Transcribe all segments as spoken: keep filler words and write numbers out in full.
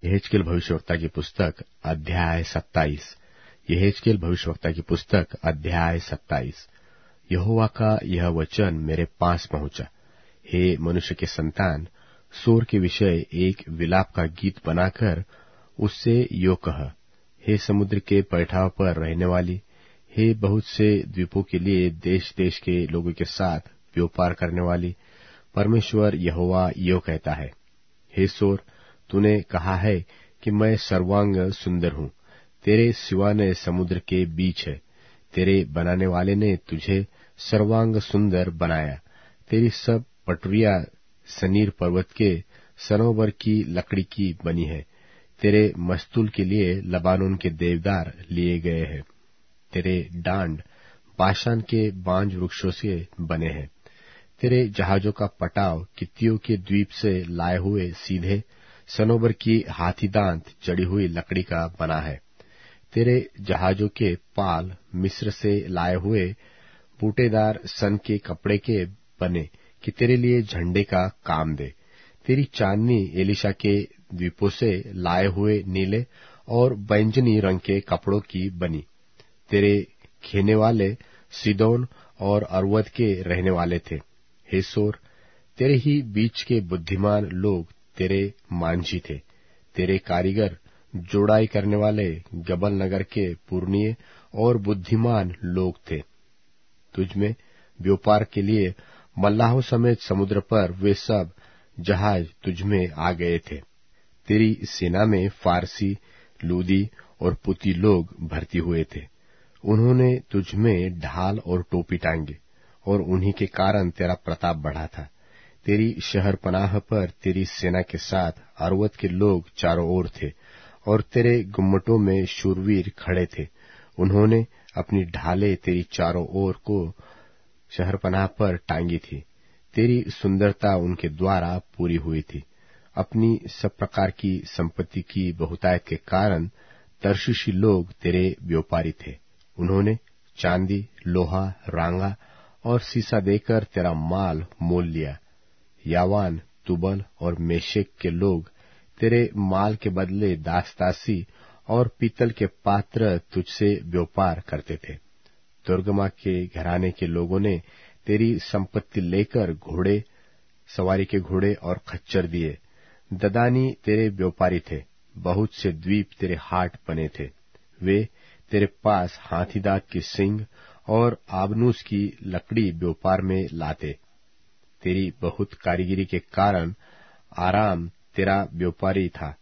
यहेजकेल भविष्यवक्ता की पुस्तक अध्याय सत्ताईस। यहेजकेल भविष्यवक्ता की पुस्तक अध्याय सत्ताईस। यहोवा का यह वचन मेरे पास पहुंचा, हे मनुष्य के संतान, सोर के विषय एक विलाप का गीत बनाकर उससे यो कह, हे समुद्र के पैठाव पर रहने वाली, हे बहुत से द्वीपों के लिए देश देश के लोगों के साथ व्यापार करने वाली, परमेश्वर यहोवा यो कहता है, हे सोर, तूने कहा है कि मैं सर्वांग सुंदर हूँ, तेरे सिवाने समुद्र के बीच है, तेरे बनाने वाले ने तुझे सर्वांग सुंदर बनाया, तेरी सब पटरियां सनीर पर्वत के सनोवर की लकड़ी की बनी है, तेरे मस्तूल के लिए लबानोन के देवदार लिए गए हैं, तेरे डांड बाशान के बांज वृक्षों से बने हैं, तेरे जहाजों का पटाव कित्तियों के द्वीप से लाए हुए सीधे सनोबर की हाथी दांत जड़ी हुई लकड़ी का बना है, तेरे जहाजों के पाल मिस्र से लाए हुए बूटेदार सन के कपड़े के बने कि तेरे लिए झंडे का काम दे, तेरी चांदनी एलिशा के द्वीपों से लाए हुए नीले और बैंजनी रंग के कपड़ों की बनी, तेरे खेने वाले सीदोन और अर्वद के रहने वाले थे, हे सोर, तेरे ही बीच के बुद्धिमान लोग तेरे मांझी थे, तेरे कारीगर जोड़ाई करने वाले गबल नगर के पूर्णिये और बुद्धिमान लोग थे, तुझमें व्यापार के लिए मल्लाहों समेत समुद्र पर वे सब जहाज तुझमें आ गए थे, तेरी सेना में फारसी, लूदी और पुती लोग भर्ती हुए थे, उन्होंने तुझमें ढाल और टोपी टांगे और उन्हीं के कारण तेरा प्रताप बढ़ा था, तेरी शहर पनाह पर तेरी सेना के साथ अर्वद के लोग चारों ओर थे और तेरे गुम्मटों में शूरवीर खड़े थे, उन्होंने अपनी ढाले तेरी चारों ओर को शहर पनाह पर टांगी थी, तेरी सुंदरता उनके द्वारा पूरी हुई थी, अपनी सब प्रकार की संपत्ति की बहुतायत के कारण तर्शीशी लोग तेरे व्यापारी थे, उन्होंने चांदी, लोहा, रांगा और सीसा देकर तेरा माल मोल लिया, यावान, तुबल और मेशेक के लोग तेरे माल के बदले दासदासी और पीतल के पात्र तुझसे व्यापार करते थे, दुर्गमा के घराने के लोगों ने तेरी संपत्ति लेकर घोड़े, सवारी के घोड़े और खच्चर दिए, ददानी तेरे व्यापारी थे, बहुत से द्वीप तेरे हाट बने थे, वे तेरे पास हाथीदांत की सींग और आबनूस की लकड़ी व्यापार में लाते, तेरी बहुत कारीगिरी के कारण आराम तेरा व्यापारी था,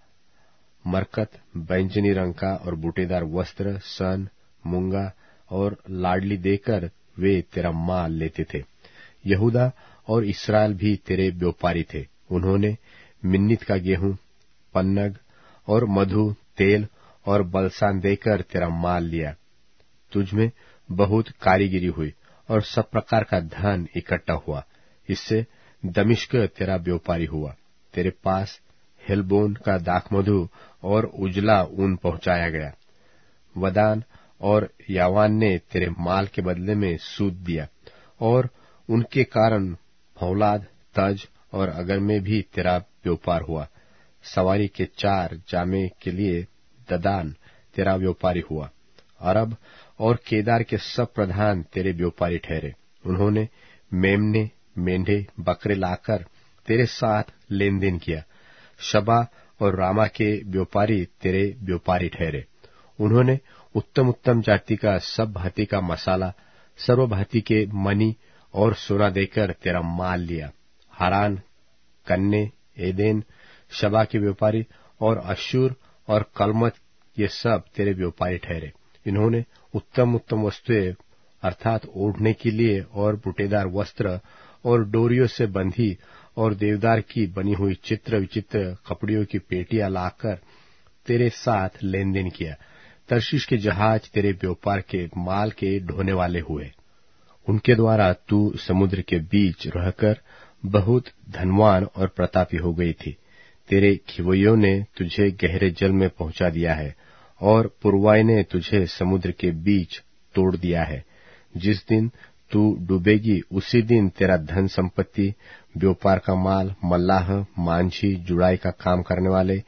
मरकत, बैंजनी रंग का और बूटेदार वस्त्र, सन, मूंगा और लाडली देकर वे तेरा माल लेते थे, यहूदा और इस्राएल भी तेरे व्यापारी थे, उन्होंने मिन्नित का गेहूं, पन्नग और मधु, तेल और बलसान देकर तेरा माल लिया, तुझमें बहुत कारीगिरी हुई और सब प्रकार का धन इकट्ठा हुआ, इससे दमिश्क तेरा व्यापारी हुआ, तेरे पास हेलबोन का दाखमधु और उजला ऊन पहुंचाया गया, वदान और यावान ने तेरे माल के बदले में सूद दिया और उनके कारण फौलाद, तज और अगर में भी तेरा व्यापार हुआ, सवारी के चार जामे के लिए ददान तेरा व्यापारी हुआ, अरब और केदार के सब प्रधान तेरे व्यापारी ठहरे, उन्होंने मेमने, मेंढे, बकरे लाकर तेरे साथ लेन देन किया, शबा और रामा के व्यापारी तेरे व्यापारी ठहरे, उन्होंने उत्तम उत्तम जाति का सब भांति का मसाला, सर्व भांति के मनी और सोना देकर तेरा माल लिया, हारान, कन्ने, एदेन, शबा के व्यापारी और अश्शूर और कलमत ये सब तेरे व्यापारी ठहरे, इन्होंने उत्तम उत्तम वस्तुएं अर्थात ओढ़ने के लिए और बूटेदार वस्त्र और डोरियों से बंधी और देवदार की बनी हुई चित्र विचित्र कपड़ियों की पेटियां लाकर तेरे साथ लेन देन किया, तर्शीश के जहाज तेरे व्यापार के माल के ढोने वाले हुए, उनके द्वारा तू समुद्र के बीच रहकर बहुत धनवान और प्रतापी हो गई थी, तेरे खिवैयों ने तुझे गहरे जल में पहुंचा दिया है और पुरवाई ने तुझे समुद्र के बीच तोड़ दिया है, जिस दिन तू डूबेगी उसी दिन तेरा धन संपत्ति, व्यापार का माल, मल्लाह, मांझी, जुड़ाई का काम करने वाले,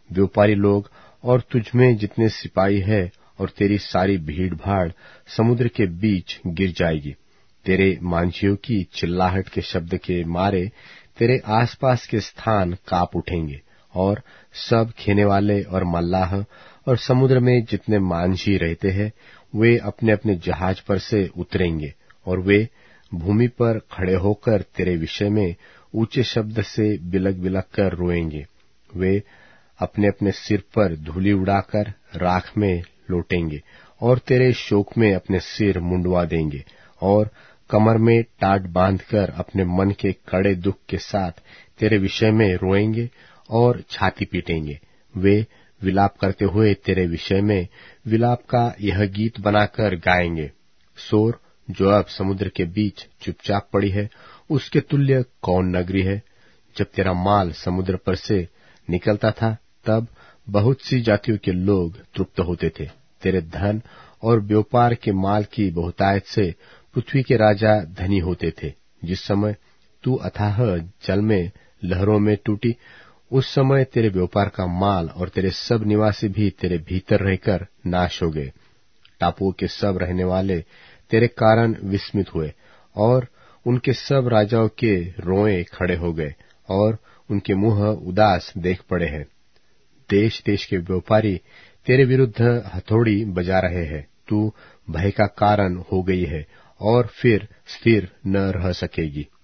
व्यापारी लोग और तुझमें जितने सिपाही है और तेरी सारी भीड़ भाड़ समुद्र के बीच गिर जाएगी। तेरे मांझियों की चिल्लाहट के शब्द के मारे तेरे आसपास के स्थान कांप उठेंगे, और सब खेने वाले और मल्लाह और समुद्र में जितने मांझी रहते हैं वे अपने अपने जहाज पर से उतरेंगे, और वे भूमि पर खड़े होकर तेरे विषय में ऊंचे शब्द से बिलक बिलक कर रोएंगे। वे अपने अपने सिर पर धूलि उड़ाकर राख में लौटेंगे और तेरे शोक में अपने सिर मुंडवा देंगे, और कमर में टाट बांधकर अपने मन के कड़े दुख के साथ तेरे विषय में रोएंगे और छाती पीटेंगे। वे विलाप करते हुए तेरे विषय में विलाप का यह गीत बनाकर गाएंगे, सोर जो अब समुद्र के बीच चुपचाप पड़ी है, उसके तुल्य कौन नगरी है। जब तेरा माल समुद्र पर से निकलता था तब बहुत सी जातियों के लोग तृप्त होते थे। तेरे धन और व्यापार के माल की बहुतायत से पृथ्वी के राजा धनी होते थे। जिस समय तू अथाह जल में लहरों में टूटी, उस समय तेरे व्यापार का माल और तेरे सब निवासी भी तेरे भीतर रहकर नाश हो गए। टापुओं के सब रहने वाले तेरे कारण विस्मित हुए, और उनके सब राजाओं के रोए खड़े हो गए, और उनके मुंह उदास देख पड़े हैं। देश देश के व्यापारी तेरे विरुद्ध हथौड़ी बजा रहे हैं। तू भय का कारण हो गई है और फिर स्थिर न रह सकेगी।